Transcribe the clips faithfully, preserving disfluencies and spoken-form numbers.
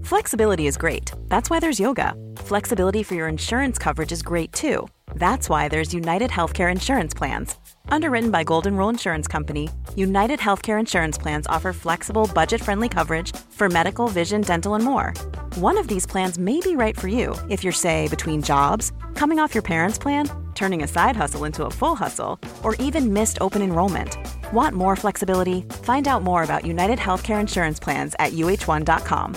Flexibility is great. That's why there's yoga. Flexibility for your insurance coverage is great too. That's why there's United Healthcare Insurance Plans. Underwritten by Golden Rule Insurance Company, United Healthcare Insurance Plans offer flexible, budget-friendly coverage for medical, vision, dental, and more. One of these plans may be right for you if you're, say, between jobs, coming off your parents' plan, turning a side hustle into a full hustle, or even missed open enrollment. Want more flexibility? Find out more about United Healthcare Insurance Plans at U H one dot com.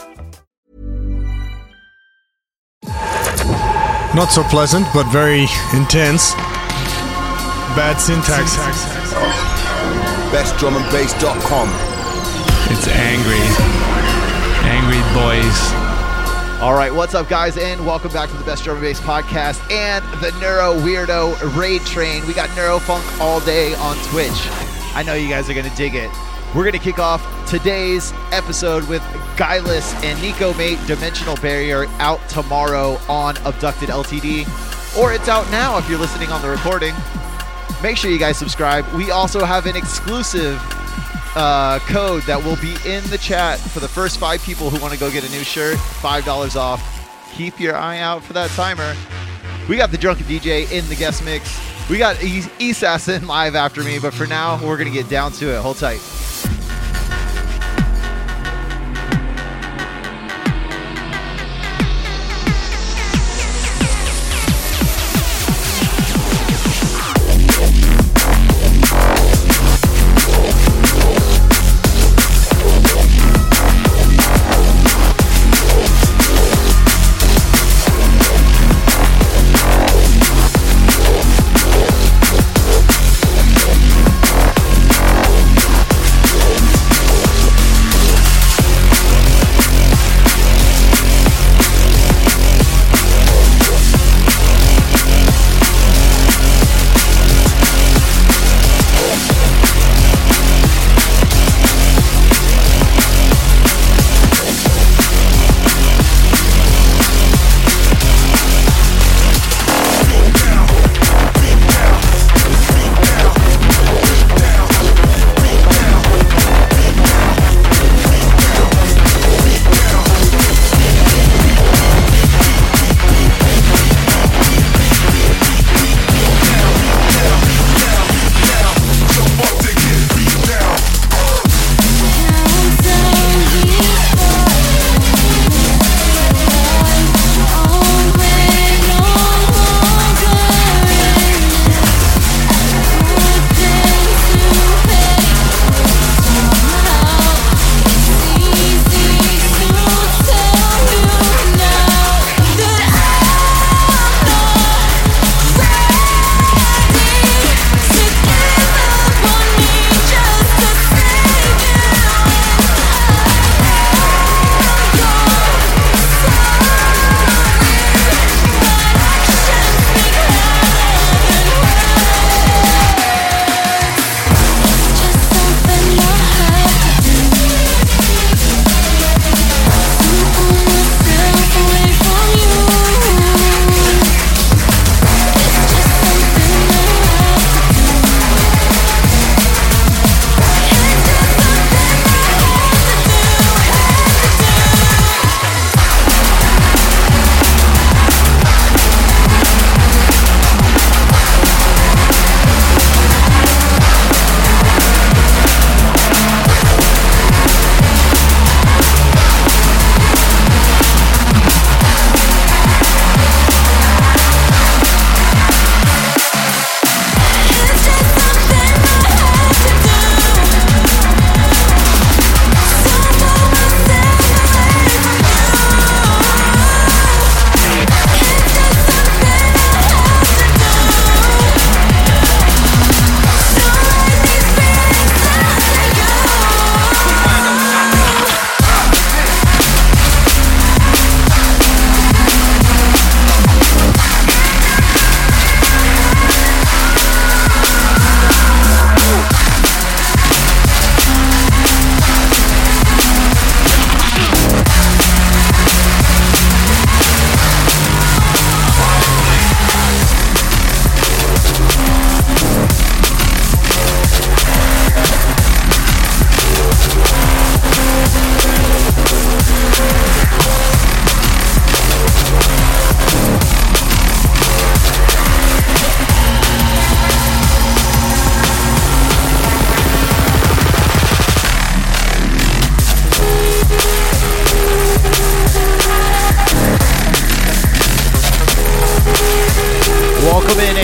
Not so pleasant, but very intense. Bad syntax. best drum and bass dot com. It's angry. Angry boys. All right, what's up, guys, and welcome back to the Best Drum and Bass podcast and the Neuro Weirdo Raid Train. We got Neurofunk all day on Twitch. I know you guys are going to dig it. We're going to kick off today's episode with Guileless and Nico Mate Dimensional Barrier out tomorrow on Abducted L T D, or it's out now if you're listening on the recording. Make sure you guys subscribe. We also have an exclusive uh, code that will be in the chat for the first five people who want to go get a new shirt, five dollars off. Keep your eye out for that timer. We got the Drunken D J in the guest mix. We got E- Assassin live after me, but for now, we're going to get down to it. Hold tight.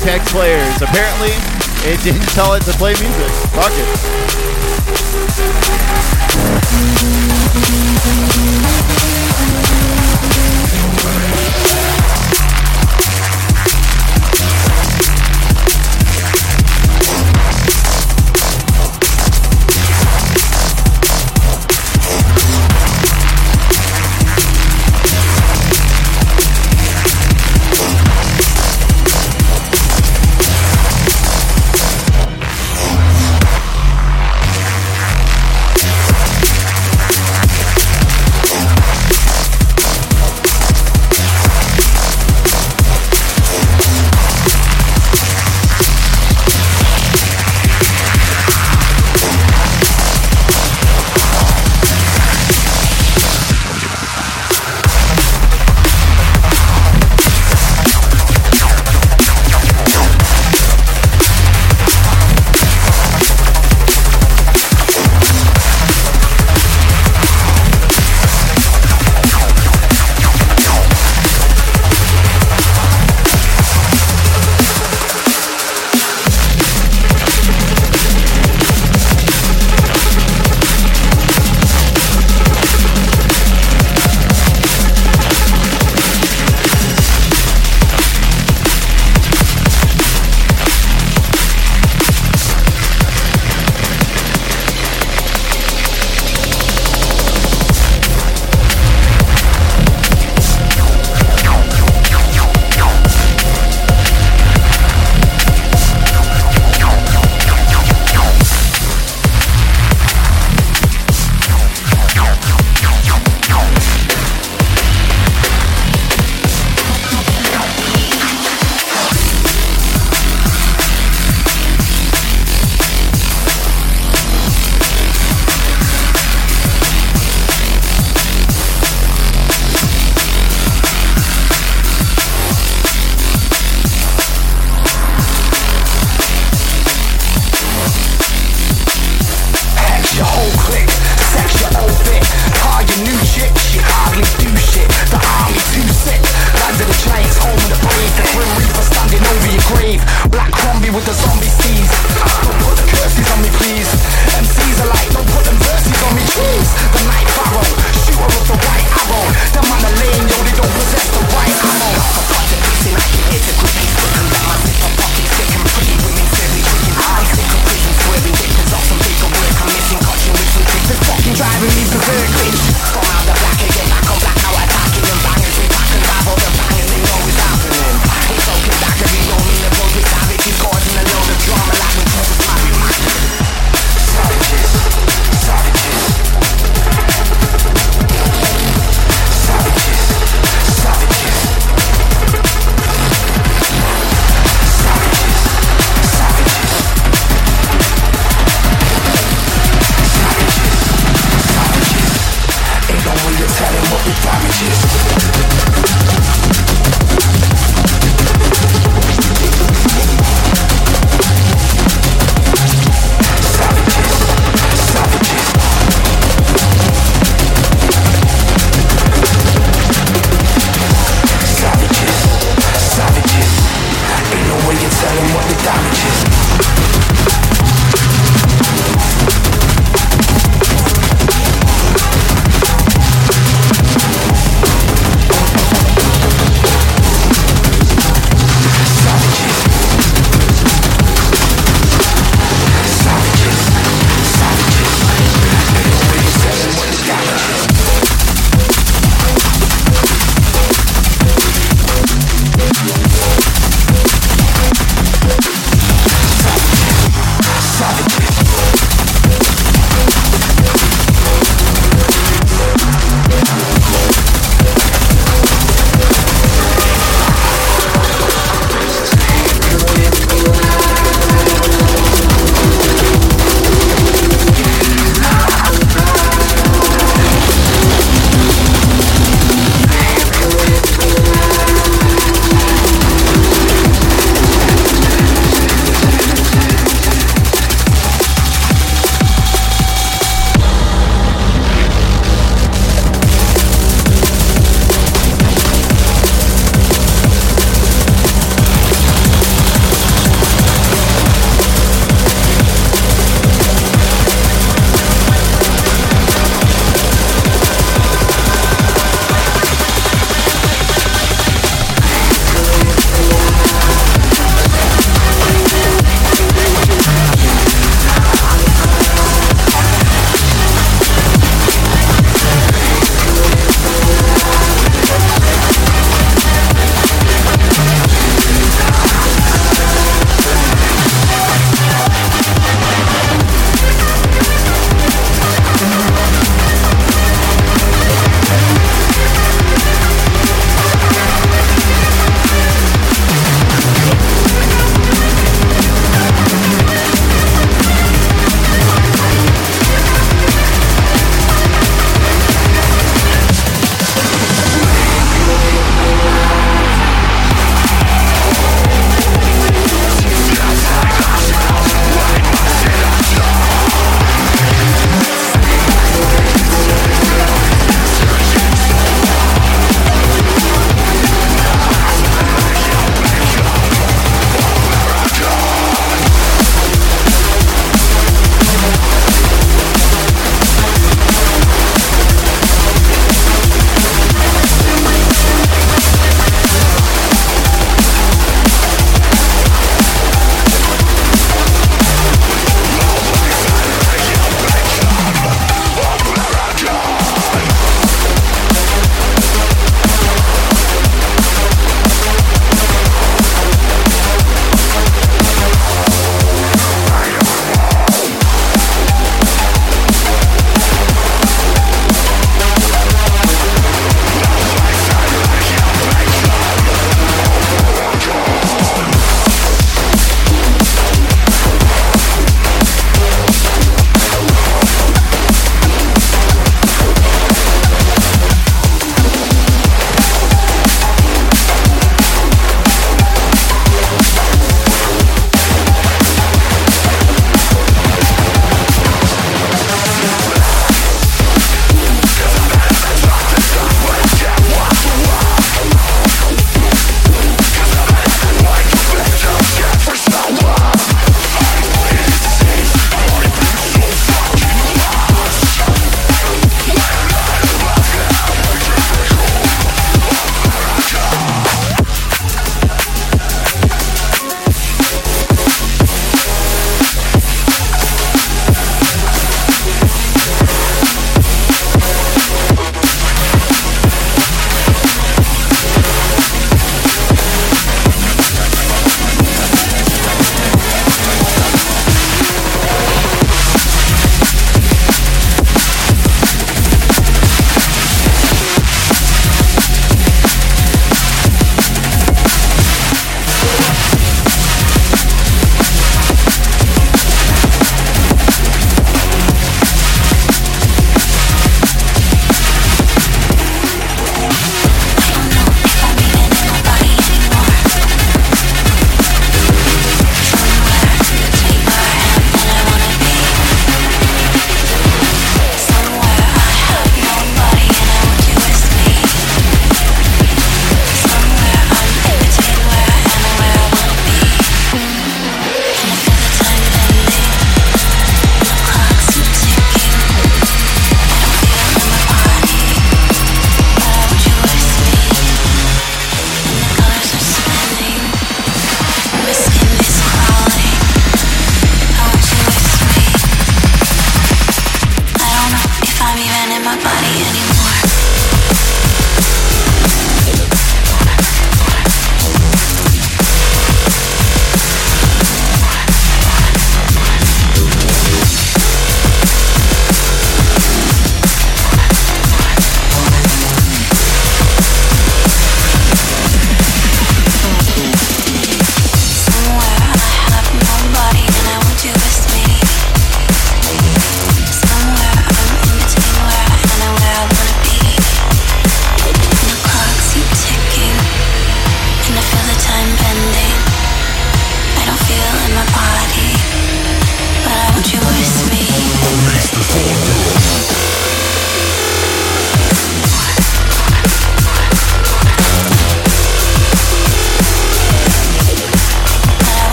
Apex players. Apparently, it didn't tell it to play music. Fuck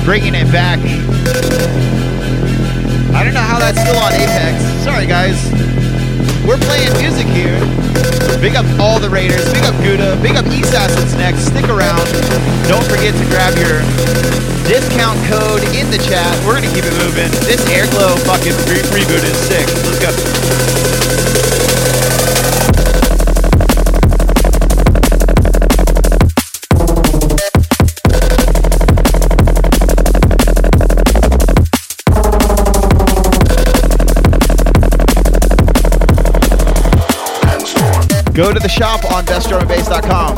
bringing it back. I don't know how that's still on Apex. Sorry, guys. We're playing music here. Big up all the Raiders. Big up Gouda. Big up Eassassins next. Stick around. Don't forget to grab your discount code in the chat. We're going to keep it moving. This Airglow fucking re- reboot is sick. Let's go. Go to the shop on best drum and bass dot com.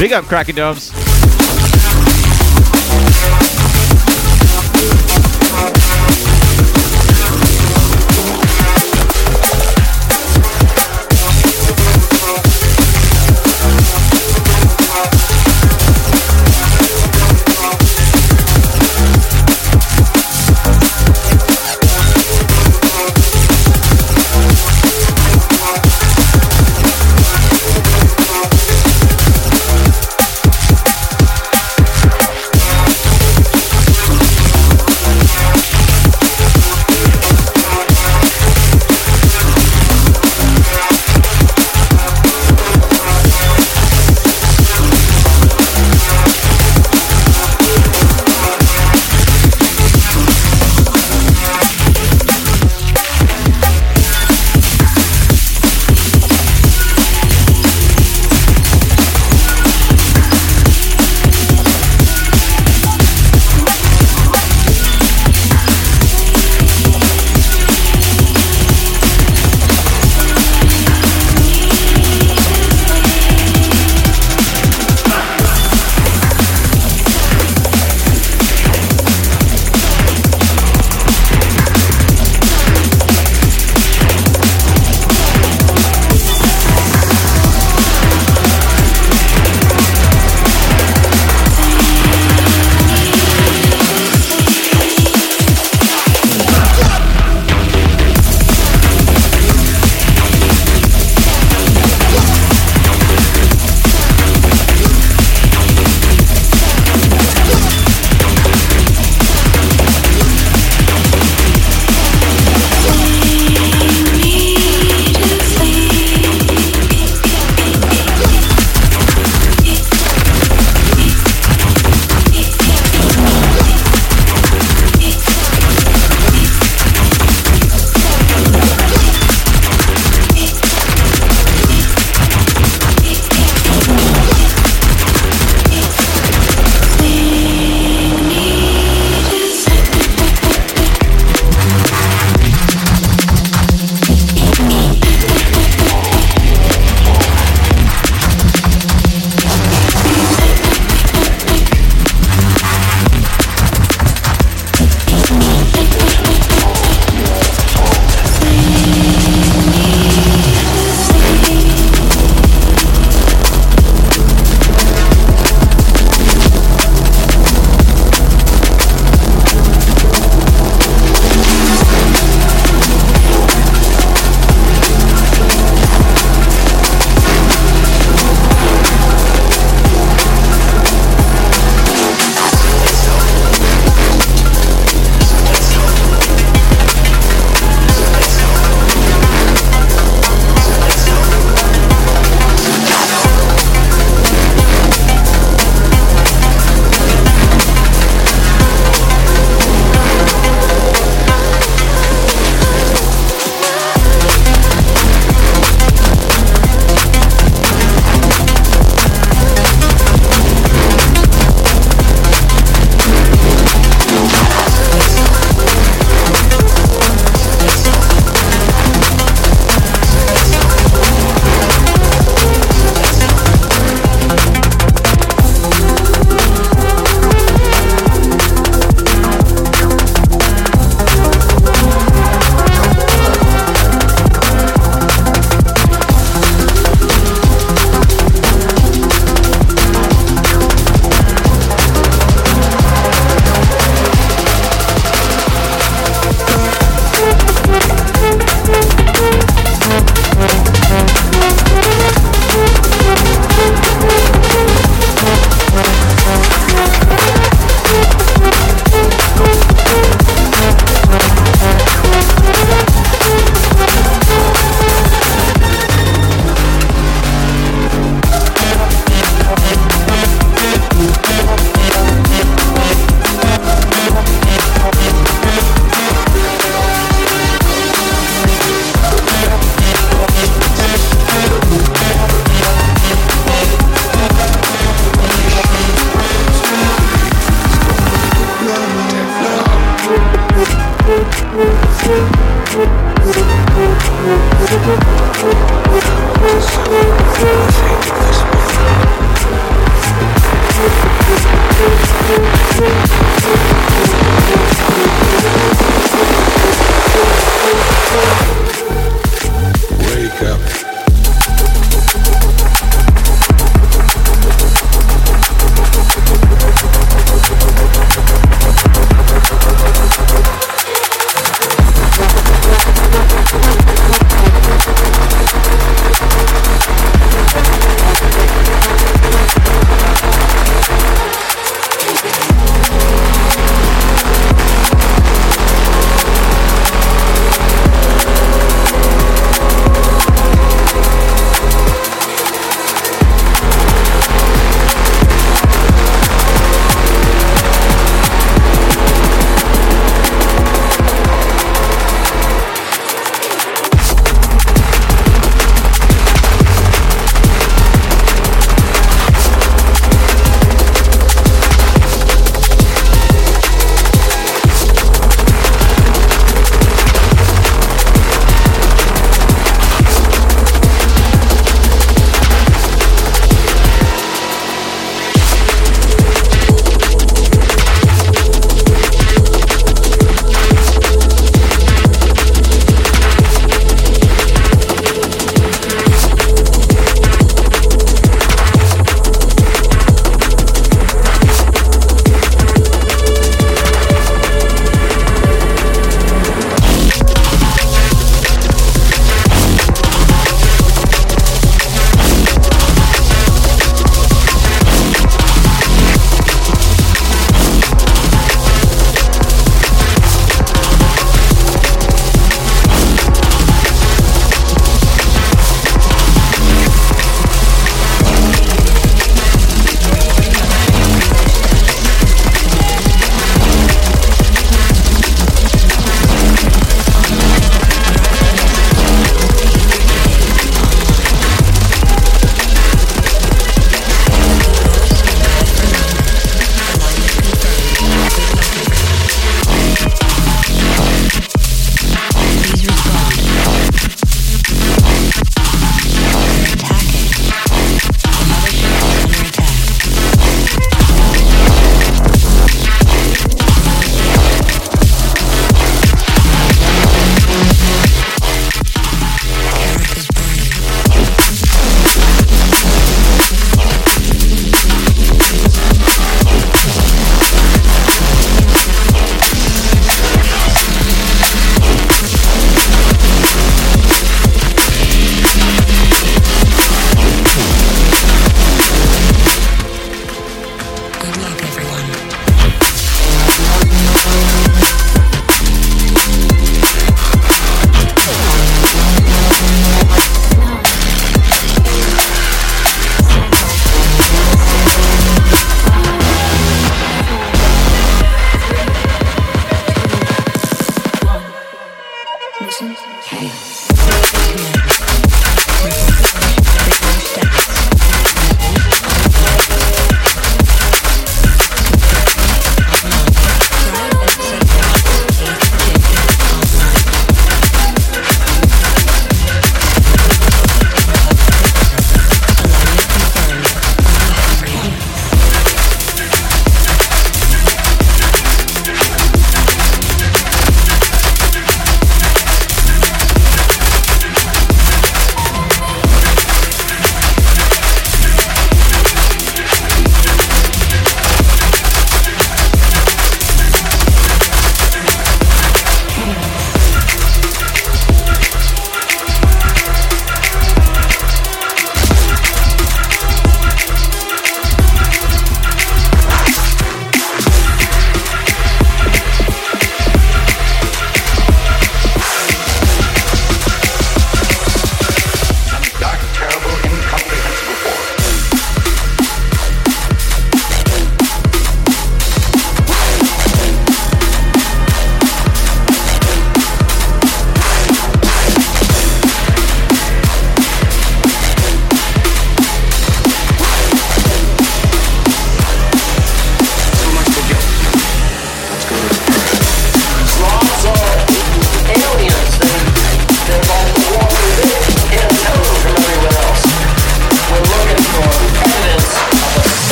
Big up, Kraken Domes.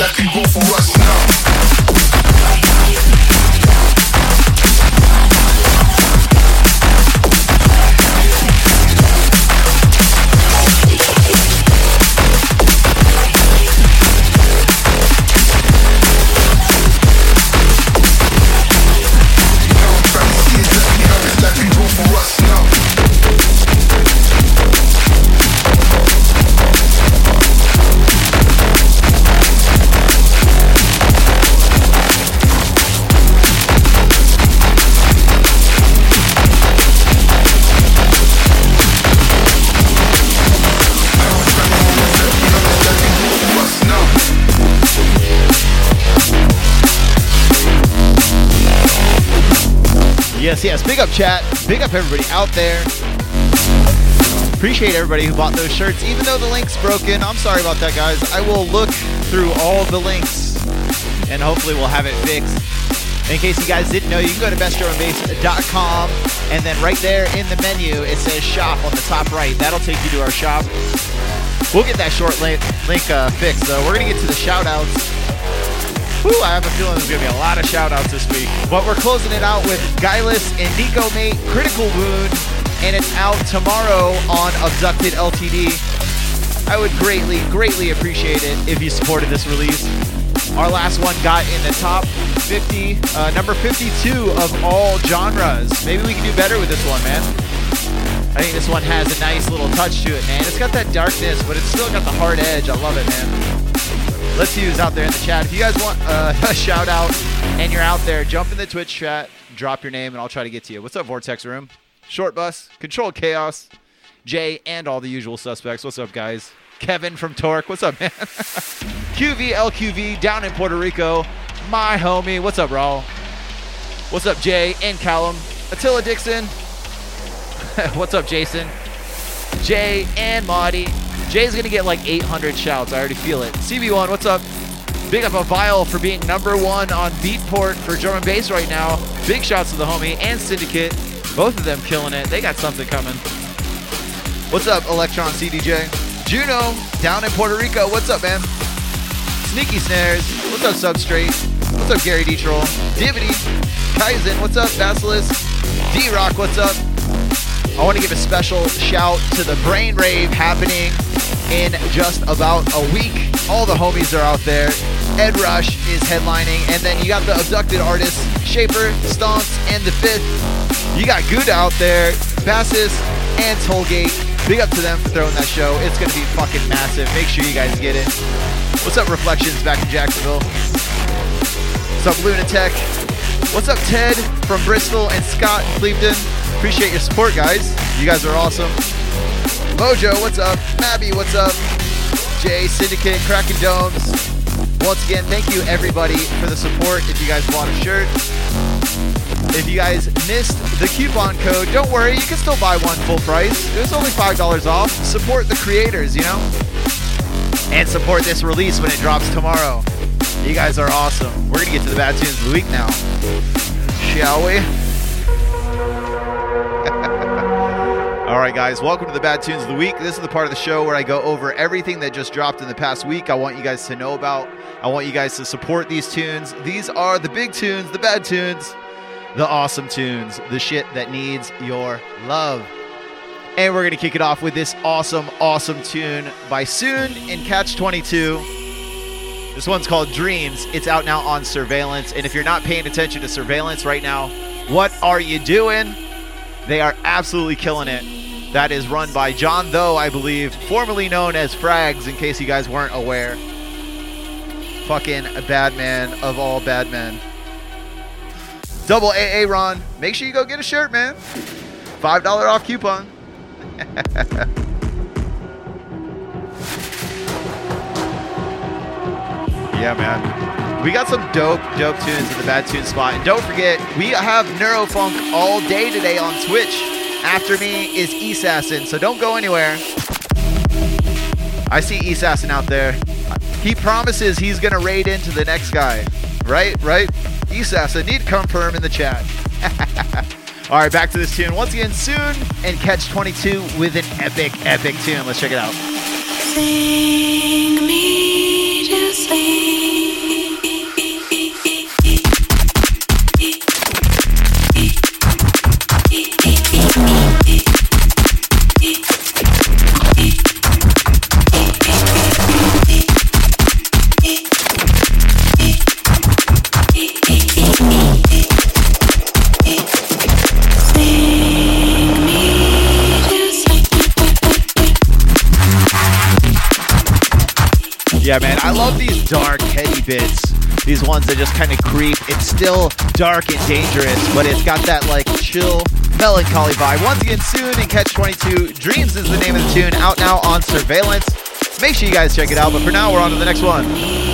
that can go for us now. Yes, yes. Big up, chat. Big up, everybody out there. Appreciate everybody who bought those shirts. Even though the link's broken, I'm sorry about that, guys. I will look through all the links, and hopefully we'll have it fixed. In case you guys didn't know, you can go to best drum and bass dot com, and then right there in the menu, it says shop on the top right. That'll take you to our shop. We'll get that short link, link uh, fixed, though. We're going to get to the shout-outs. Whew, I have a feeling there's going to be a lot of shout-outs this week. But we're closing it out with Guileless and Nico Mate, Critical Wound, and it's out tomorrow on Abducted L T D. I would greatly, greatly appreciate it if you supported this release. Our last one got in the top fifty, uh, number fifty-two of all genres. Maybe we can do better with this one, man. I think this one has a nice little touch to it, man. It's got that darkness, but it's still got the hard edge. I love it, man. Let's see who's out there in the chat. If you guys want uh, a shout out and you're out there, jump in the Twitch chat, drop your name, and I'll try to get to you. What's up, Vortex Room? Short Bus, Controlled Chaos, Jay, and all the usual suspects. What's up, guys? Kevin from Torque. What's up, man? Q V L Q V down in Puerto Rico. My homie. What's up, Raul? What's up, Jay and Callum? Attila Dixon. What's up, Jason? Jay and Marty. Jay's going to get like eight hundred shouts. I already feel it. C B one, what's up? Big up a Vile for being number one on Beatport for drum and bass right now. Big shouts to the homie and Syndicate. Both of them killing it. They got something coming. What's up, Electron C D J? Juno, down in Puerto Rico. What's up, man? Sneaky Snares. What's up, Substrate? What's up, Gary D-Troll? Divity. Kaizen. What's up, Basilisk? D-Rock. What's up? I want to give a special shout to the Brain Rave happening in just about a week. All the homies are out there. Ed Rush is headlining, and then you got the abducted artists, Shaper, Stonks, and The Fifth. You got Gouda out there, Bassis, and Tollgate. Big up to them for throwing that show. It's going to be fucking massive. Make sure you guys get it. What's up, Reflections, back in Jacksonville? What's up, Lunatech? What's up, Ted from Bristol and Scott in Cleveland? Appreciate your support, guys. You guys are awesome. Mojo, what's up? Mabby, what's up? Jay, Syndicate, Cracking Domes. Once again, thank you, everybody, for the support. If you guys want a shirt, if you guys missed the coupon code, don't worry. You can still buy one full price. It was only five dollars off. Support the creators, you know? And support this release when it drops tomorrow. You guys are awesome. We're going to get to the bad tunes of the week now. Shall we? All right, guys, welcome to the Bad Tunes of the Week. This is the part of the show where I go over everything that just dropped in the past week. I want you guys to know about. I want you guys to support these tunes. These are the big tunes, the bad tunes, the awesome tunes, the shit that needs your love. And we're going to kick it off with this awesome, awesome tune by Soon and Catch twenty-two. This one's called Dreams. It's out now on Surveillance. And if you're not paying attention to Surveillance right now, what are you doing? They are absolutely killing it. That is run by John Doe, I believe, formerly known as Frags, in case you guys weren't aware. Fucking a bad man of all bad men. Double A A Ron. Make sure you go get a shirt, man. five dollars off coupon. Yeah, man. We got some dope, dope tunes in the Bad Tune spot. And don't forget, we have Neurofunk all day today on Twitch. After me is Assassin, so don't go anywhere. I see Assassin out there. He promises he's going to raid into the next guy. Right? Right? Assassin, need to confirm in the chat. All right, back to this tune. Once again, Soon and Catch twenty-two with an epic, epic tune. Let's check it out. Sing me to sleep. Yeah, man, I love these dark, heady bits. These ones that just kind of creep. It's still dark and dangerous, but it's got that, like, chill, melancholy vibe. Once again, soon in Catch twenty-two, Dreams is the name of the tune, out now on Surveillance. Make sure you guys check it out, but for now, we're on to the next one.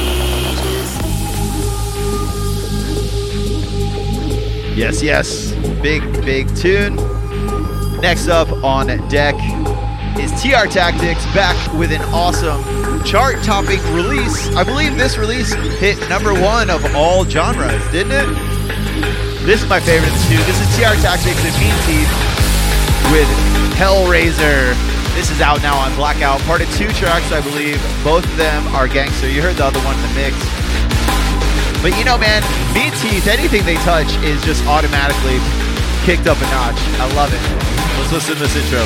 Yes, yes, big, big tune. Next up on deck is T R Tactics, back with an awesome chart-topping release. I believe this release hit number one of all genres, didn't it? This is my favorite too. This is T R Tactics and Mean Teeth with Hellraiser. This is out now on Blackout. Part of two tracks, I believe. Both of them are gangster. You heard the other one in the mix. But you know, man, Mean Teeth, anything they touch is just automatically kicked up a notch. I love it. Let's listen to this intro.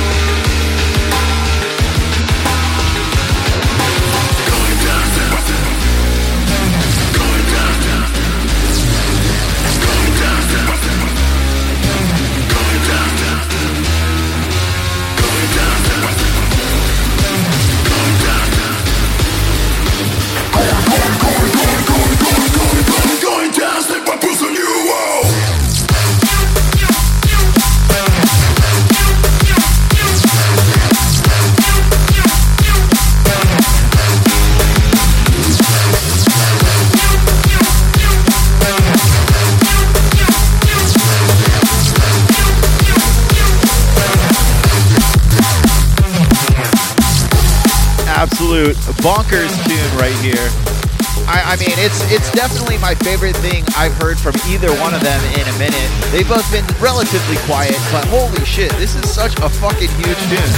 Absolute bonkers tune right here. I, I mean, it's it's definitely my favorite thing I've heard from either one of them in a minute. They've both been relatively quiet, but holy shit, this is such a fucking huge tune.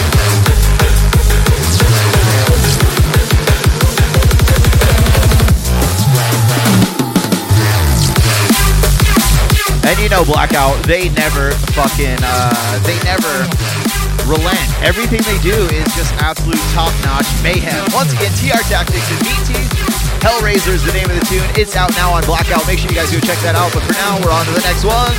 And you know Blackout, they never fucking, uh, they never relent. Everything they do is just absolute top-notch mayhem. Once again, T R Tactics and Mean Teeth. Hellraiser is the name of the tune. It's out now on Blackout. Make sure you guys go check that out. But for now, we're on to the next one.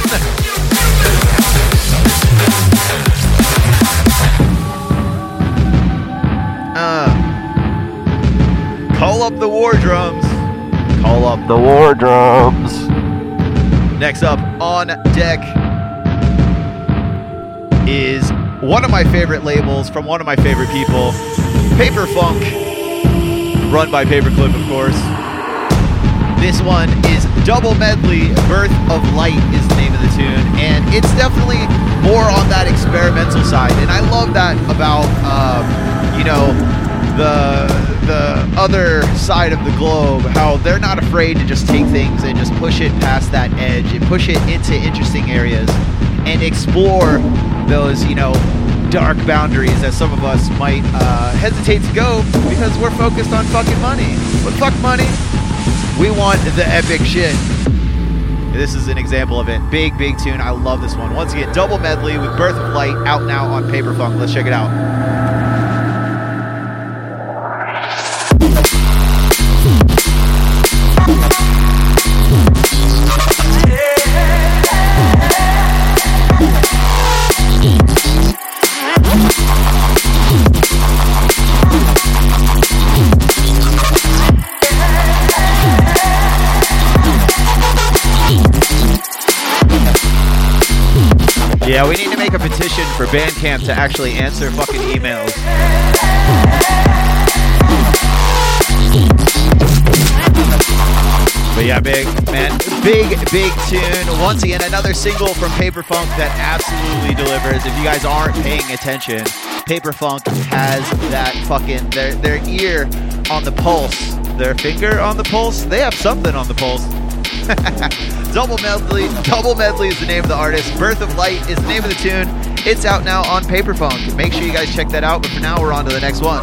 Uh, call up the war drums. Call up the war drums. Next up on deck is one of my favorite labels from one of my favorite people, Paper Funk, run by Paperclip, of course. This one is Double Medley, Birth of Light is the name of the tune, and it's definitely more on that experimental side, and I love that about, um, you know, the the other side of the globe, how they're not afraid to just take things and just push it past that edge and push it into interesting areas and explore those, you know, dark boundaries that some of us might uh, hesitate to go because we're focused on fucking money. But fuck money, we want the epic shit. This is an example of it. Big, big tune. I love this one. Once again, Double Medley with Birth of Light, out now on Paper Funk. Let's check it out. Yeah, we need to make a petition for Bandcamp to actually answer fucking emails. But yeah, big, man, big, big tune. Once again, another single from Paper Funk that absolutely delivers. If you guys aren't paying attention, Paper Funk has that fucking, their, their ear on the pulse, their finger on the pulse. They have something on the pulse. Double Medley, Double Medley is the name of the artist. Birth of Light is the name of the tune. It's out now on Paper Funk. Make sure you guys check that out. But for now, we're on to the next one.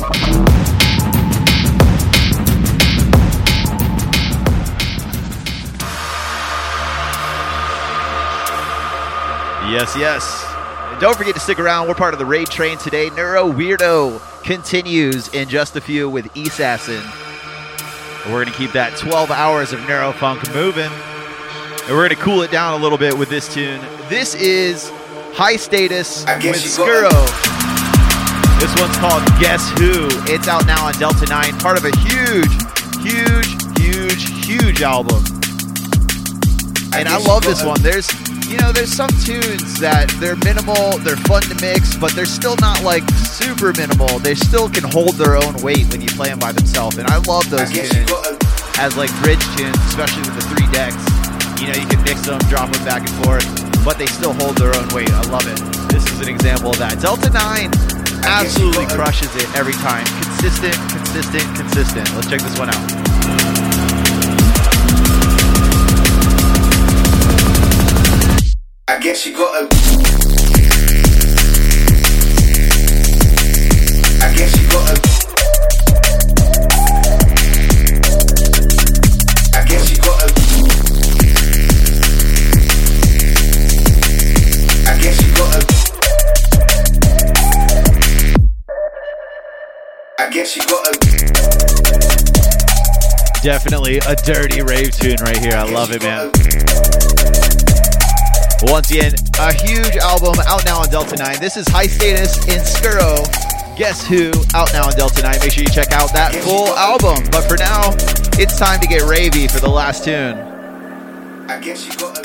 Yes, yes. And don't forget to stick around. We're part of the raid train today. Neuro Weirdo continues in just a few with Assassin. We're going to keep that twelve hours of Neurofunk moving. And we're going to cool it down a little bit with this tune. This is High Status with Skuro. This one's called Guess Who. It's out now on Delta nine, part of a huge, huge, huge, huge album. And I love this one. There's, you know, there's some tunes that they're minimal, they're fun to mix, but they're still not like super minimal. They still can hold their own weight when you play them by themselves. And I love those tunes as like bridge tunes, especially with the three decks. You know, you can mix them, drop them back and forth, but they still hold their own weight. I love it. This is an example of that. Delta nine absolutely crushes it every time. Consistent, consistent, consistent. Let's check this one out. I guess you gotta. I guess you gotta. I guess you gotta. I guess you gotta. I guess you gotta. Definitely a dirty rave tune right here. I love it, man. Once again, a huge album out now on Delta nine. This is High Status in Skuro. Guess Who? Out now on Delta nine. Make sure you check out that full album. But for now, it's time to get ravey for the last tune. I guess you gotta.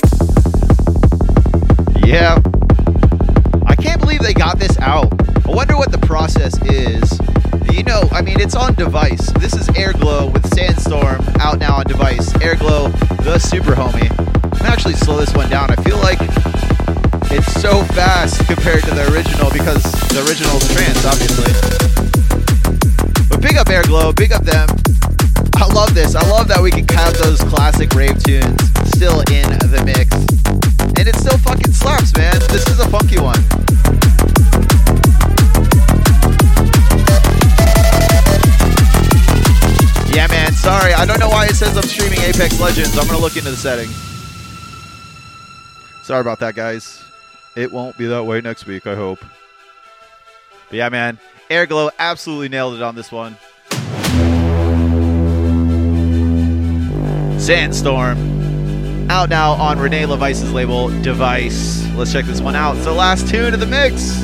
Yeah. I can't believe they got this out. I wonder what the process is. You know, I mean, it's on Device. This is Airglow with Sandstorm out now on Device. Airglow, the super homie. I'm actually slow this one down. I feel like it's so fast compared to the original because the original is trance, obviously. But big up Airglow, big up them. I love this. I love that we can have those classic rave tunes still in the mix. And it still fucking slaps, man. This is a funky one. Yeah, man, sorry. I don't know why it says I'm streaming Apex Legends. I'm going to look into the settings. Sorry about that, guys. It won't be that way next week, I hope. But yeah, man, Airglow absolutely nailed it on this one. Sandstorm, out now on Renee LeVice's label, Device. Let's check this one out. It's the last tune of the mix.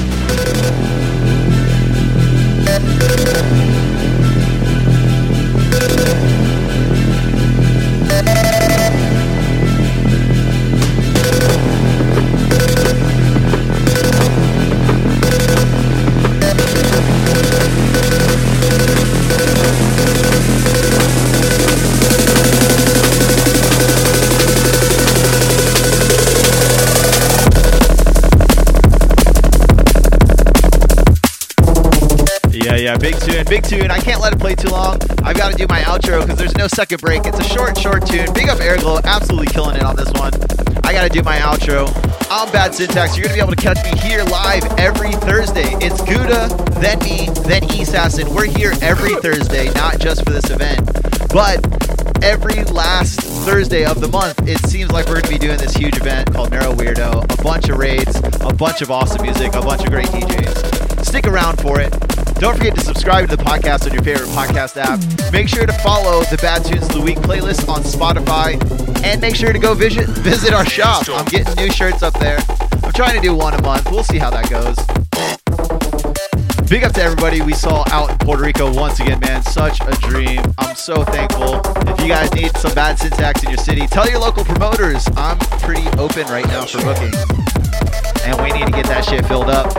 Yeah, big tune, big tune. I can't let it play too long. I've got to do my outro because there's no second break. It's a short, short tune. Big up Airglow, absolutely killing it on this one. I got to do my outro. I'm Bad Syntax. You're going to be able to catch me here live every Thursday. It's Gouda, then me, then Easassin. We're here every Thursday, not just for this event, but every last Thursday of the month. It seems like we're going to be doing this huge event called Neuro Weirdo. A bunch of raids, a bunch of awesome music, a bunch of great D Js. Stick around for it. Don't forget to subscribe to the podcast on your favorite podcast app. Make sure to follow the Bad Tunes of the Week playlist on Spotify. And make sure to go visit, visit our shop. I'm getting new shirts up there. I'm trying to do one a month. We'll see how that goes. Big up to everybody we saw out in Puerto Rico once again, man. Such a dream. I'm so thankful. If you guys need some Bad Syntax in your city, tell your local promoters. I'm pretty open right now for booking. And we need to get that shit filled up.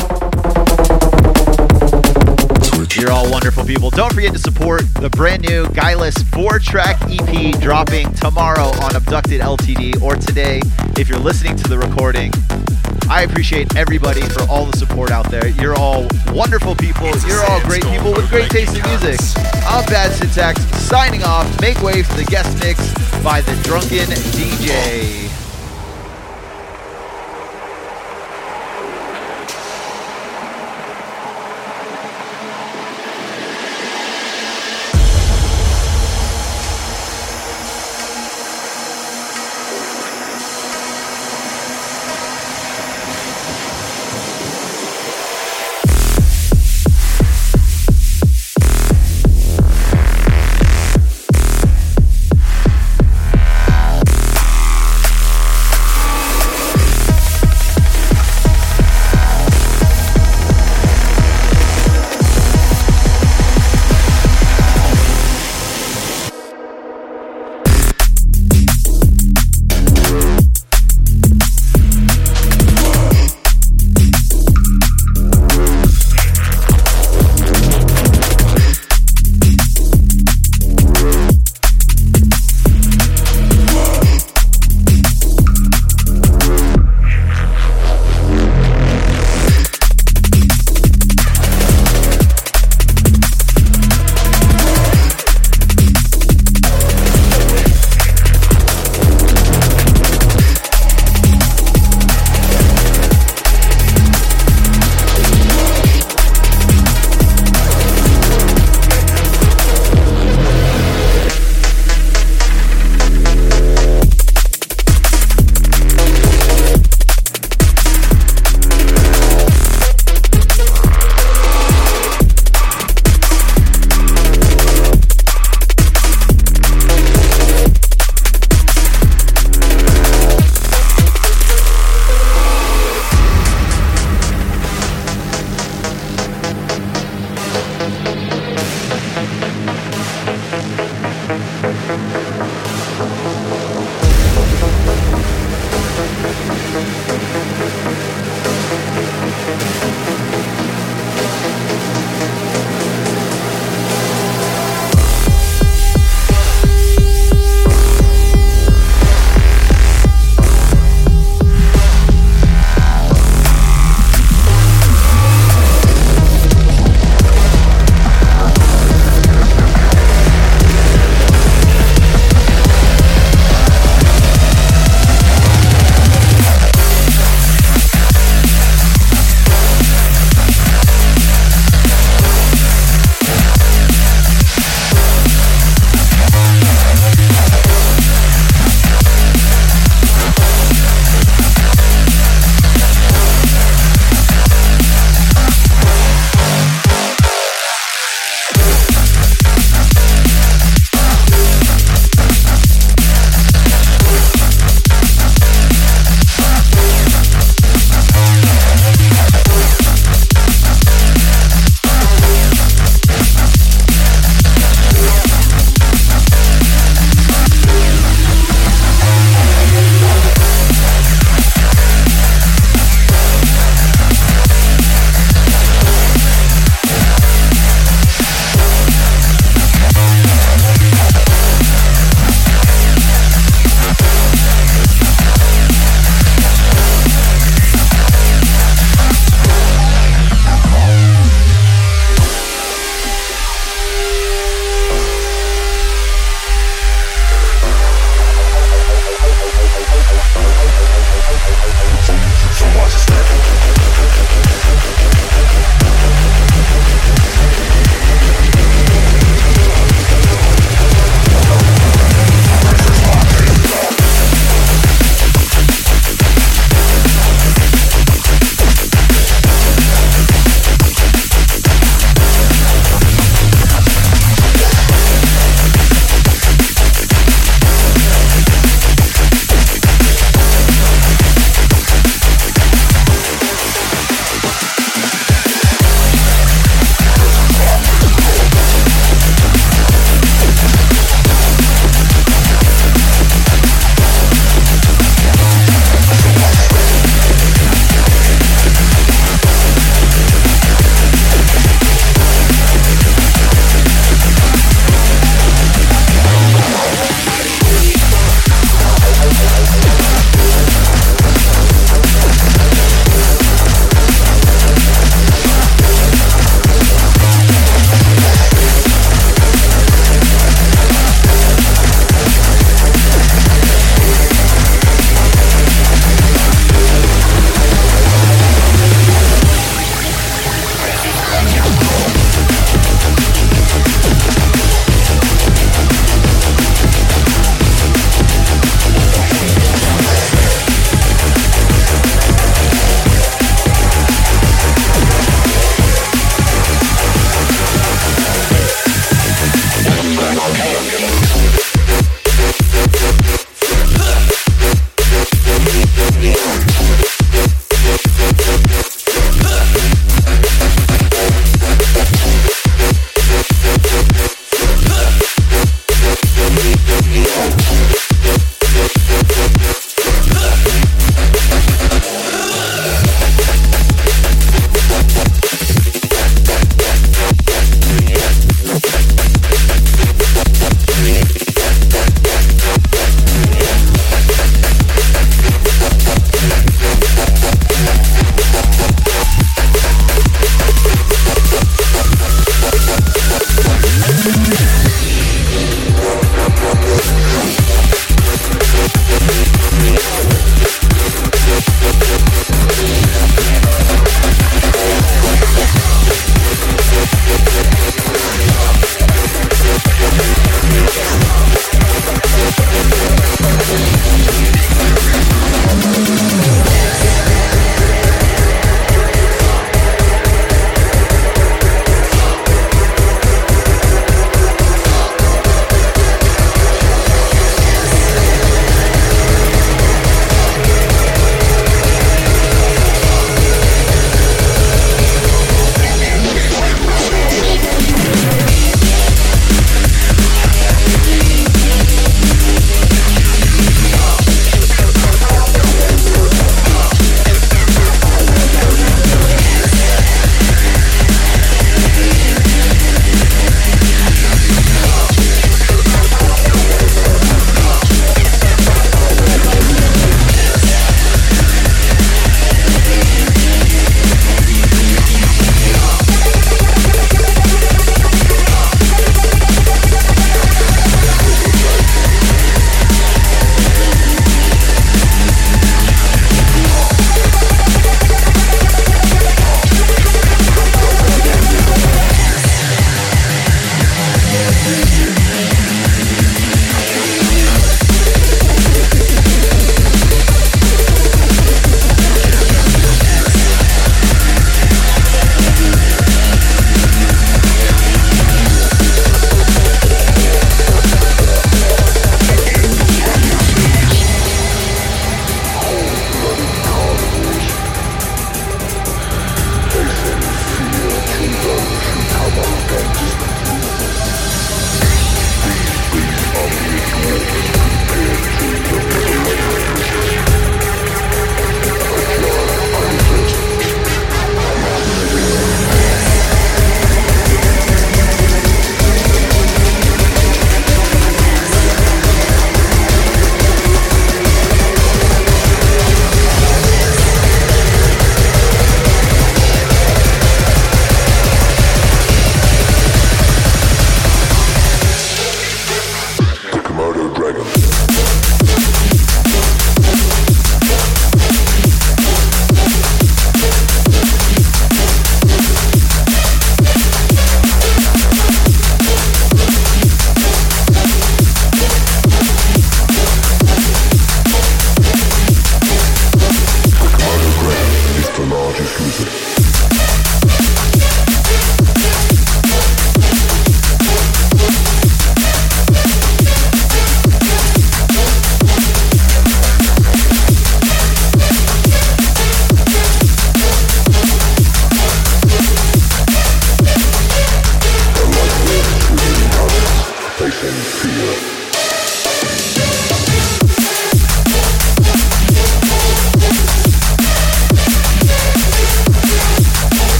You're all wonderful people. Don't forget to support the brand new Guileless four-track E P dropping tomorrow on Abducted L T D, or today if you're listening to the recording. I appreciate everybody for all the support out there. You're all wonderful people. You're all great people with great taste in music. I'm Bad Syntax, signing off. Make way for the guest mix by the Drunken D J.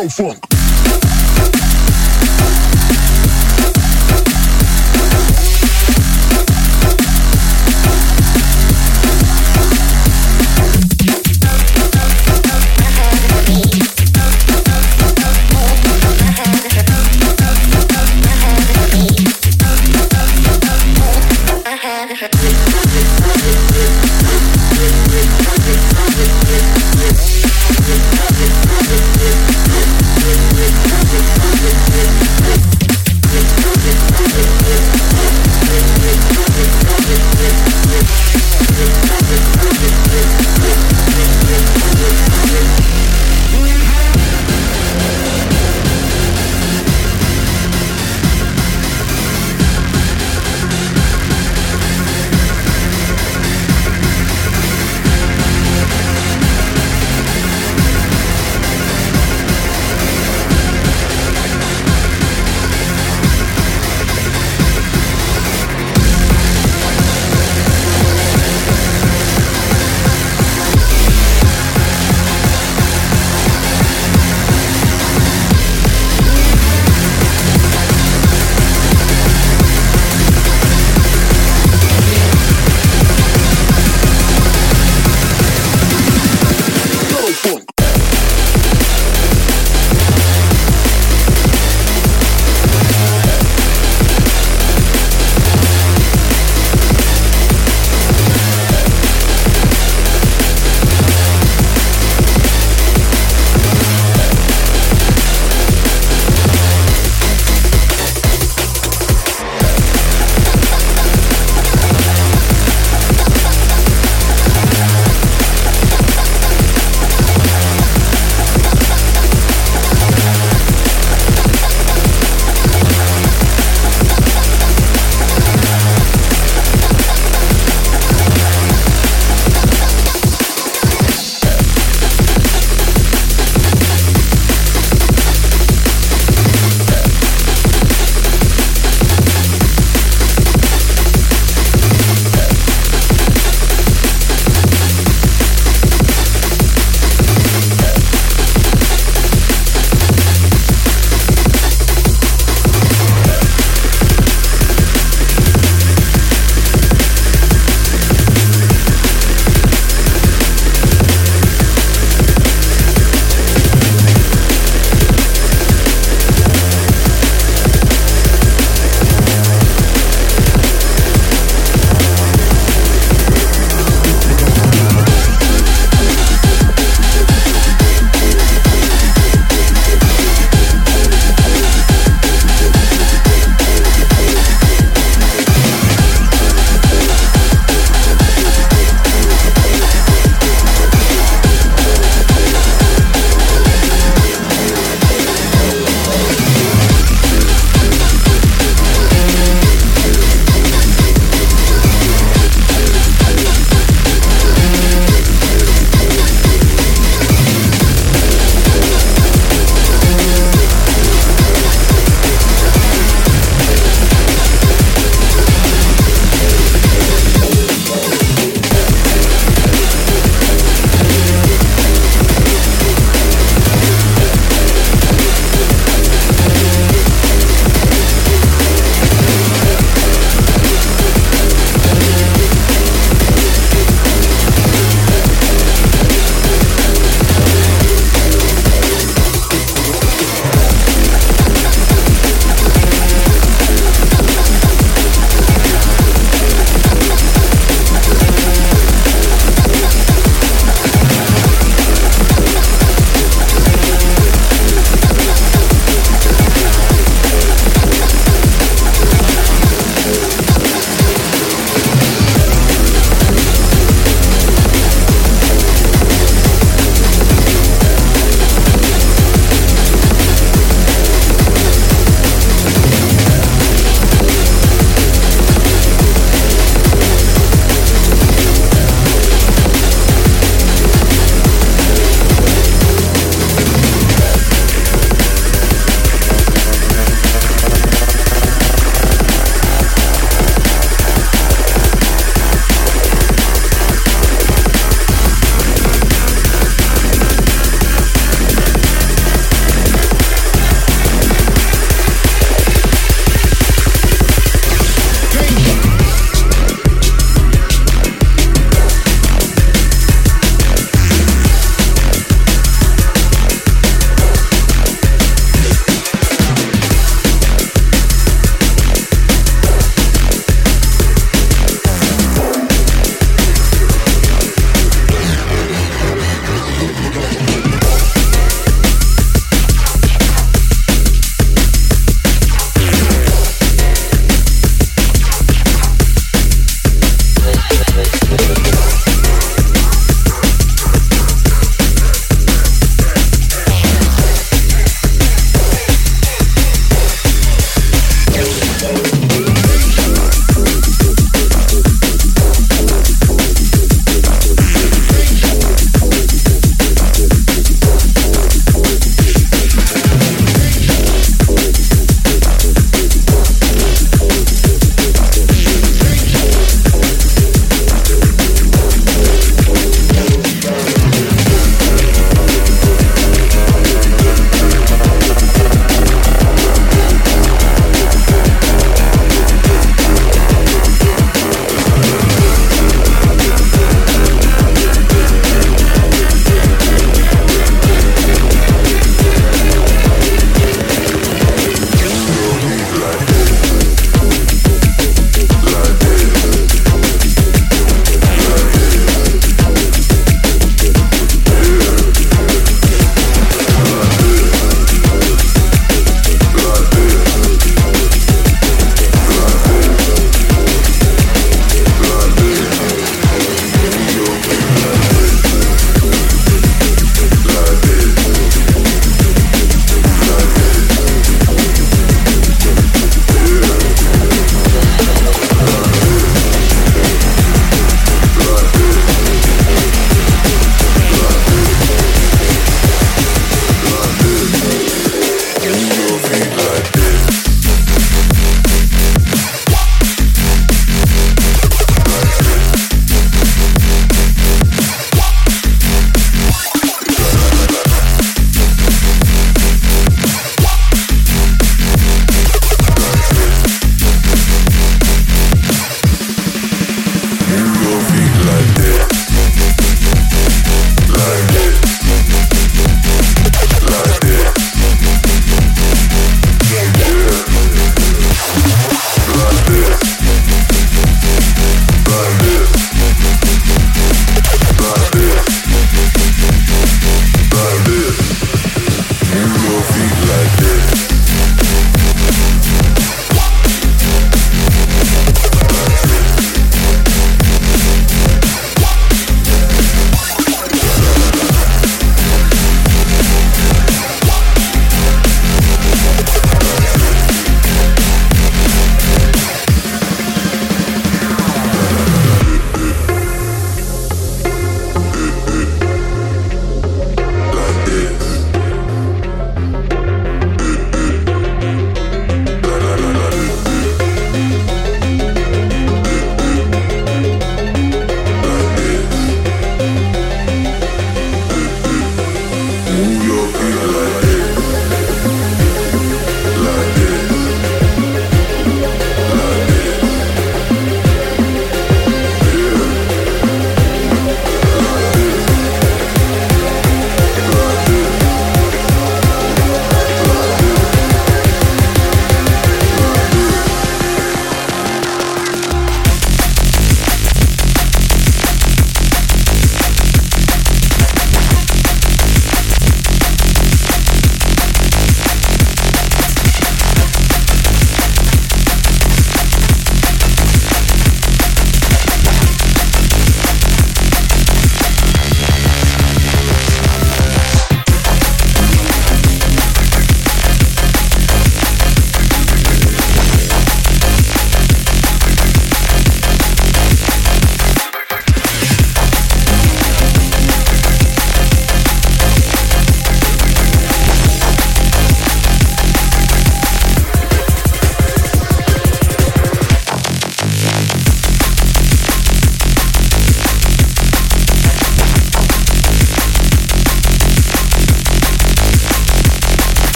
Neurofunk.